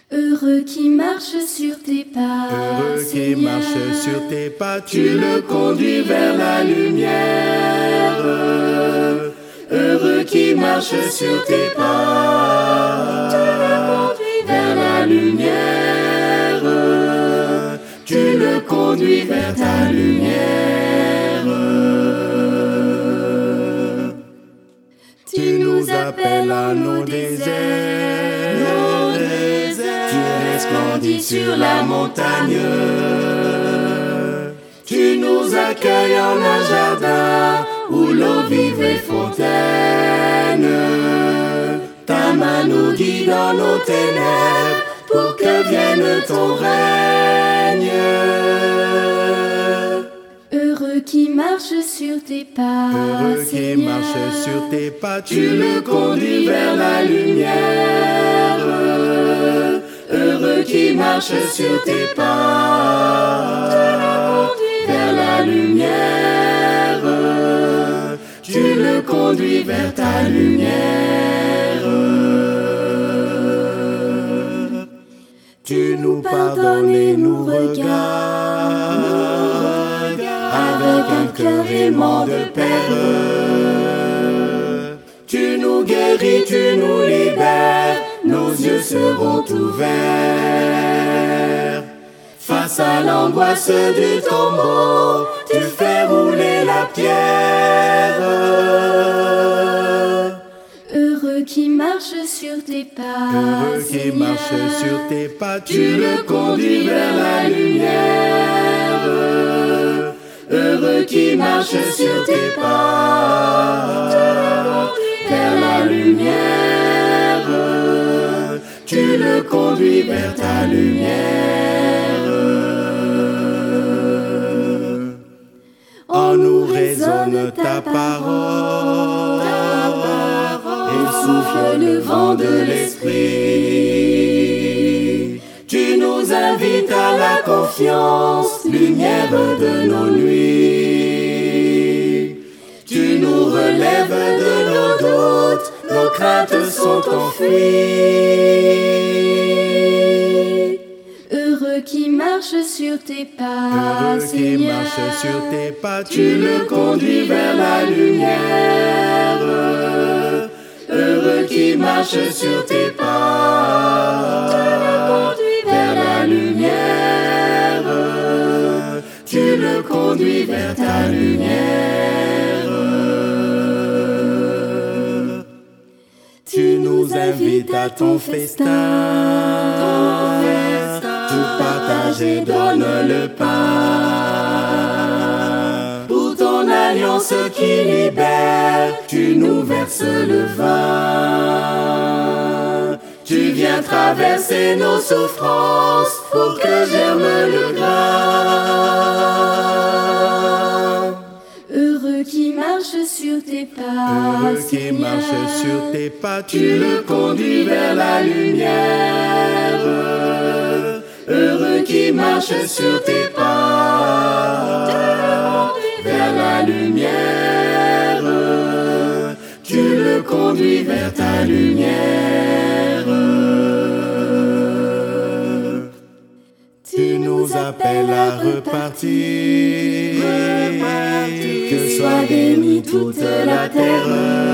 Heureux qui marche sur tes pas, Heureux qui Seigneur. marche sur tes pas, tu le conduis vers la lumière. Heureux qui marche sur tes pas, Tu le conduis vers la lumière. Tu le conduis vers ta lumière. Tu nous appelles à nos déserts. Tu resplendis sur la montagne. Tu nous accueilles en un jardin où l'eau vive et fontaine. Ta main nous guide dans nos ténèbres pour que vienne ton règne. Heureux qui marche sur tes pas, Heureux qui Seigneur. marche sur tes pas, tu le conduis vers la lumière. Heureux qui marche sur tes pas, vers la lumière. Tu le conduis vers ta lumière. Tu nous pardonnes et nous regardes avec un cœur aimant de père. Tu nous guéris, tu nous libères, nos yeux seront ouverts face à l'angoisse du tombeau. Tu fais rouler la pierre. Heureux qui marche sur tes pas, Heureux qui Seigneur. marche sur tes pas, tu le conduis vers la lumière. Heureux qui marche sur tes pas, vers la lumière. Tu le conduis vers ta lumière. En nous résonne ta parole, et souffle le vent de l'esprit. Tu nous invites à la confiance, lumière de nos nuits. Tu nous relèves de nos doutes, nos craintes sont enfuies. Heureux qui marche sur tes pas, Heureux qui Seigneur. marche sur tes pas, tu le conduis vers la lumière. Heureux qui marche sur tes pas, vers la lumière. Tu le conduis vers ta lumière. Tu nous invites à ton festin. Tu partages et donnes le pain. Pour ton alliance qui libère, tu nous verses le vin. Tu viens traverser nos souffrances pour que germe le grain. Heureux qui marche sur tes pas, Heureux qui Seigneur. marche sur tes pas, tu le conduis vers la lumière. Heureux qui marche sur tes pas, vers la lumière. Tu le conduis vers ta lumière. Tu nous appelles à repartir, que soit bénie toute la terre.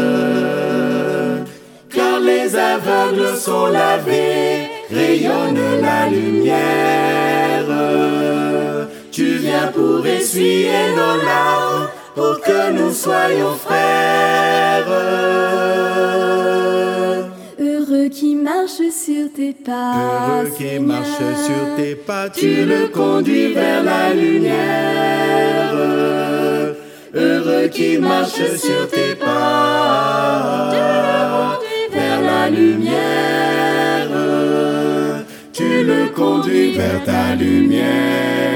Car les aveugles sont lavés, rayonne la lumière. Tu viens pour essuyer nos larmes, pour que nous soyons frères. Heureux qui marche sur tes pas, Heureux qui Seigneur. marche sur tes pas, tu le conduis vers la lumière. Heureux qui marche sur tes pas, vers la lumière. Tu le conduis vers ta lumière.